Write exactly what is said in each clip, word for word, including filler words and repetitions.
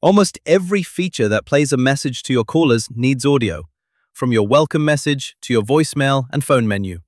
Almost every feature that plays a message to your callers needs audio, from your welcome message to your voicemail and phone menu.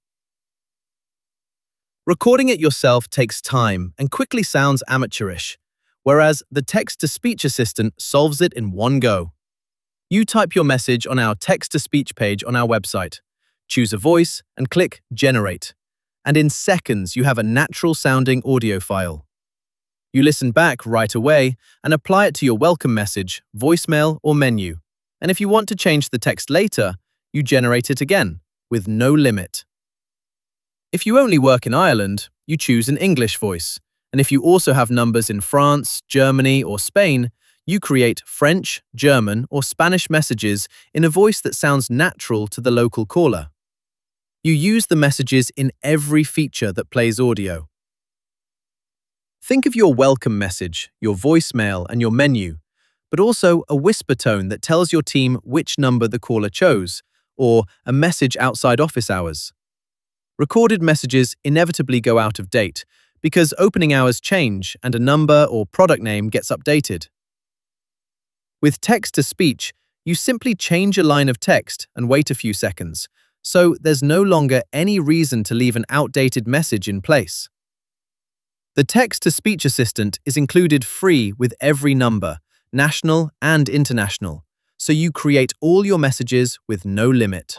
Recording it yourself takes time and quickly sounds amateurish, whereas the text-to-speech assistant solves it in one go. You type your message on our text-to-speech page on our website, choose a voice, and click Generate. And in seconds, you have a natural-sounding audio file. You listen back right away and apply it to your welcome message, voicemail, or menu. And if you want to change the text later, you generate it again, with no limit. If you only work in Ireland, you choose an English voice. And if you also have numbers in France, Germany, or Spain, you create French, German, or Spanish messages in a voice that sounds natural to the local caller. You use the messages in every feature that plays audio. Think of your welcome message, your voicemail, and your menu, but also a whisper tone that tells your team which number the caller chose, or a message outside office hours. Recorded messages inevitably go out of date because opening hours change and a number or product name gets updated. With text-to-speech, you simply change a line of text and wait a few seconds, so there's no longer any reason to leave an outdated message in place. The text-to-speech assistant is included free with every number, national and international, so you create all your messages with no limit.